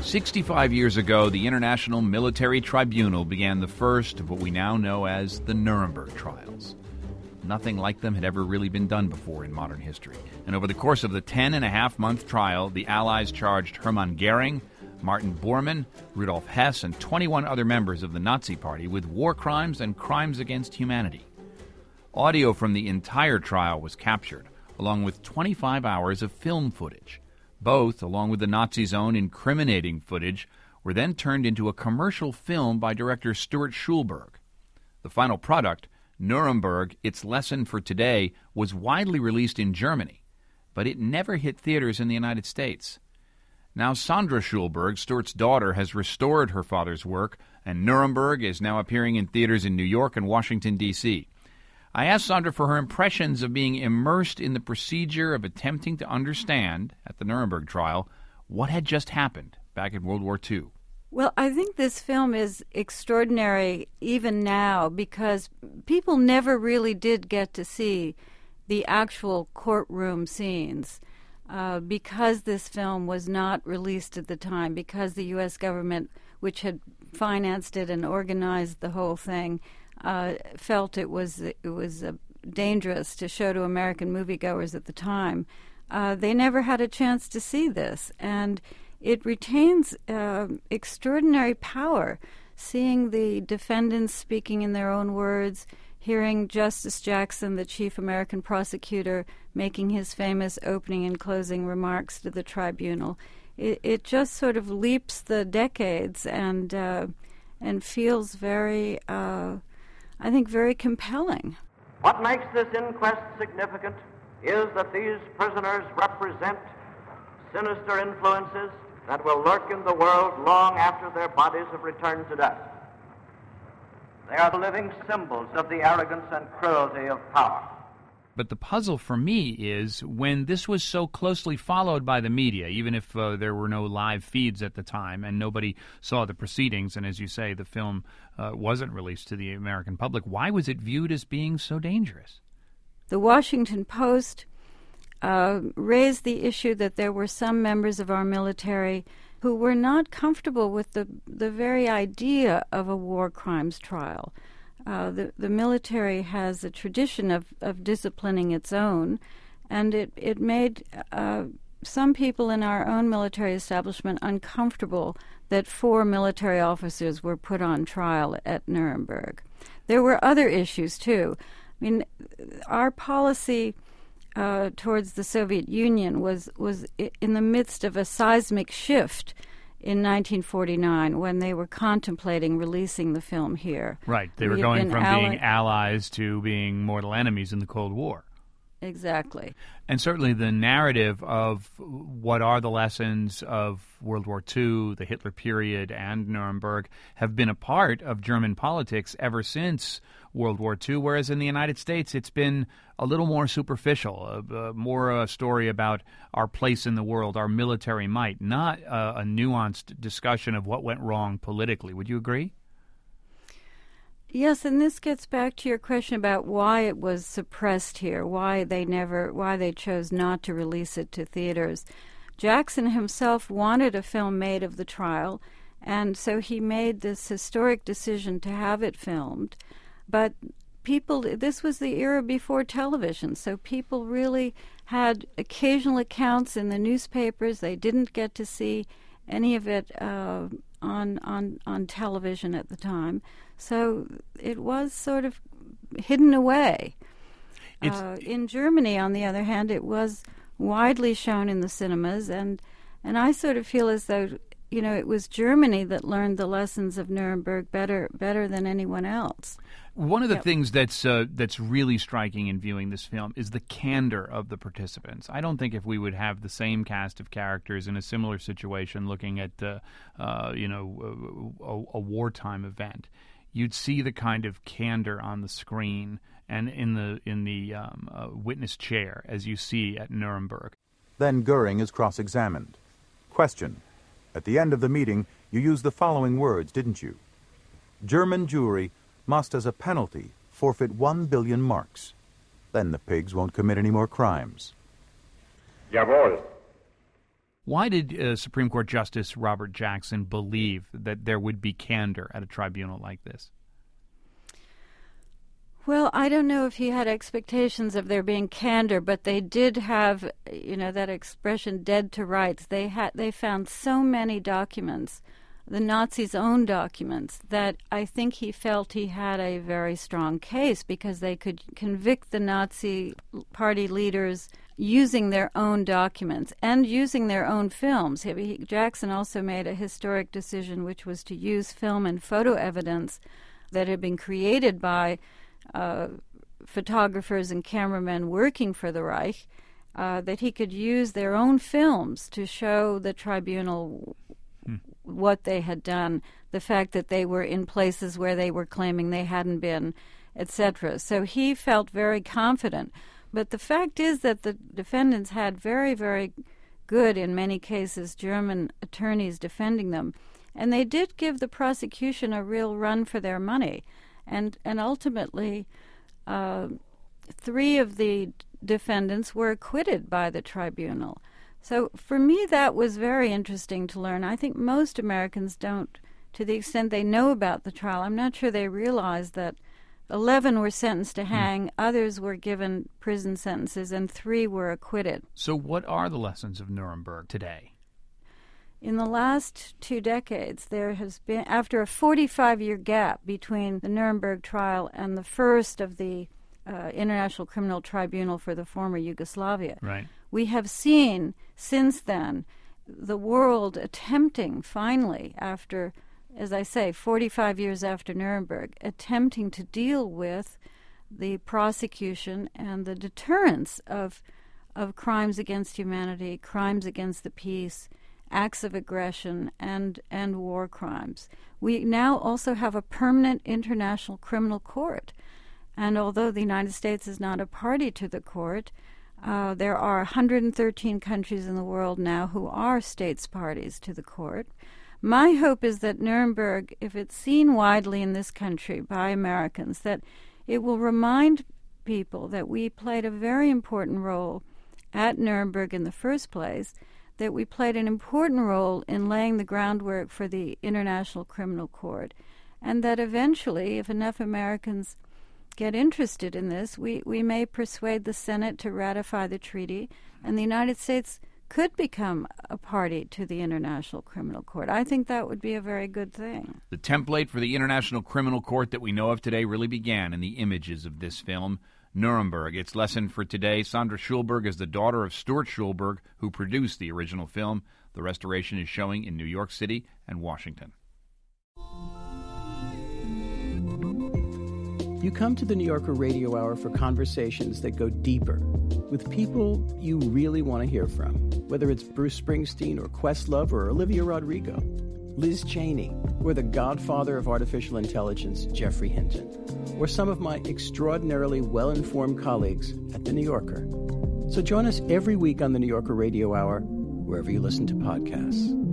65 years ago, the International Military Tribunal began the first of what we now know as the Nuremberg trials. Nothing like them had ever really been done before in modern history. And over the course of the 10-and-a-half-month trial, the Allies charged Hermann Goering, Martin Bormann, Rudolf Hess, and 21 other members of the Nazi Party with war crimes and crimes against humanity. Audio from the entire trial was captured, along with 25 hours of film footage. Both, along with the Nazis' own incriminating footage, were then turned into a commercial film by director Stuart Schulberg. The final product, Nuremberg, Its Lesson for Today, was widely released in Germany, but it never hit theaters in the United States. Now Sandra Schulberg, Stuart's daughter, has restored her father's work, and Nuremberg is now appearing in theaters in New York and Washington, D.C. I asked Sandra for her impressions of being immersed in the procedure of attempting to understand, at the Nuremberg trial, what had just happened back in World War II. Well, I think this film is extraordinary even now because people never really did get to see the actual courtroom scenes because this film was not released at the time, because the U.S. government, which had financed it and organized the whole thing, felt it was dangerous to show to American moviegoers at the time. They never had a chance to see this, and it retains extraordinary power, seeing the defendants speaking in their own words, hearing Justice Jackson, the chief American prosecutor, making his famous opening and closing remarks to the tribunal. It just sort of leaps the decades and feels very, I think, very compelling. What makes this inquest significant is that these prisoners represent sinister influences that will lurk in the world long after their bodies have returned to dust. They are the living symbols of the arrogance and cruelty of power. But the puzzle for me is when this was so closely followed by the media, even if there were no live feeds at the time and nobody saw the proceedings, and as you say, the film wasn't released to the American public, why was it viewed as being so dangerous? The Washington Post raised the issue that there were some members of our military who were not comfortable with the very idea of a war crimes trial. The military has a tradition of disciplining its own, and it made some people in our own military establishment uncomfortable that 4 military officers were put on trial at Nuremberg. There were other issues, too. I mean, our policy towards the Soviet Union was in the midst of a seismic shift in 1949 when they were contemplating releasing the film here. Right. They were going from being allies to being mortal enemies in the Cold War. Exactly. And certainly the narrative of what are the lessons of World War II, the Hitler period, and Nuremberg have been a part of German politics ever since World War II, whereas in the United States it's been a little more superficial, more a story about our place in the world, our military might, not a nuanced discussion of what went wrong politically. Would you agree? Yes, and this gets back to your question about why it was suppressed here, why they chose not to release it to theaters. Jackson himself wanted a film made of the trial, and so he made this historic decision to have it filmed. But this was the era before television, so people really had occasional accounts in the newspapers. They didn't get to see any of it on television at the time. So it was sort of hidden away. In Germany, on the other hand, it was widely shown in the cinemas, and I sort of feel as though, it was Germany that learned the lessons of Nuremberg better than anyone else. One of the things that's really striking in viewing this film is the candor of the participants. I don't think if we would have the same cast of characters in a similar situation looking at a wartime event, you'd see the kind of candor on the screen and in the witness chair as you see at Nuremberg. Then Goering is cross-examined. Question: at the end of the meeting, you used the following words, didn't you? German Jewry must, as a penalty, forfeit 1 billion marks. Then the pigs won't commit any more crimes. Jawohl. Why did Supreme Court Justice Robert Jackson believe that there would be candor at a tribunal like this? Well, I don't know if he had expectations of there being candor, but they did have, that expression, dead to rights. They found so many documents, the Nazis' own documents, that I think he felt he had a very strong case because they could convict the Nazi party leaders using their own documents and using their own films. Jackson also made a historic decision, which was to use film and photo evidence that had been created by photographers and cameramen working for the Reich, that he could use their own films to show the tribunal what they had done, the fact that they were in places where they were claiming they hadn't been, etc. So he felt very confident. But the fact is that the defendants had very, very good, in many cases, German attorneys defending them. And they did give the prosecution a real run for their money. And ultimately, 3 of the defendants were acquitted by the tribunal. So for me, that was very interesting to learn. I think most Americans don't, to the extent they know about the trial. I'm not sure they realize that 11 were sentenced to hang, others were given prison sentences, and 3 were acquitted. So what are the lessons of Nuremberg today? In the last 2 decades, there has been, after a 45-year gap between the Nuremberg trial and the first of the International Criminal Tribunal for the former Yugoslavia, right, we have seen since then the world attempting finally, after, as I say, 45 years after Nuremberg, attempting to deal with the prosecution and the deterrence of crimes against humanity, crimes against the peace, acts of aggression, and war crimes. We now also have a permanent international criminal court. And although the United States is not a party to the court, there are 113 countries in the world now who are states parties to the court. My hope is that Nuremberg, if it's seen widely in this country by Americans, that it will remind people that we played a very important role at Nuremberg in the first place, that we played an important role in laying the groundwork for the International Criminal Court, and that eventually, if enough Americans get interested in this, we may persuade the Senate to ratify the treaty, and the United States could become a party to the International Criminal Court. I think that would be a very good thing. The template for the International Criminal Court that we know of today really began in the images of this film, Nuremberg. Its lesson for today, Sandra Schulberg is the daughter of Stuart Schulberg, who produced the original film. The restoration is showing in New York City and Washington. You come to the New Yorker Radio Hour for conversations that go deeper, with people you really want to hear from, whether it's Bruce Springsteen or Questlove or Olivia Rodrigo, Liz Cheney, or the godfather of artificial intelligence, Geoffrey Hinton, or some of my extraordinarily well-informed colleagues at The New Yorker. So join us every week on the New Yorker Radio Hour, wherever you listen to podcasts.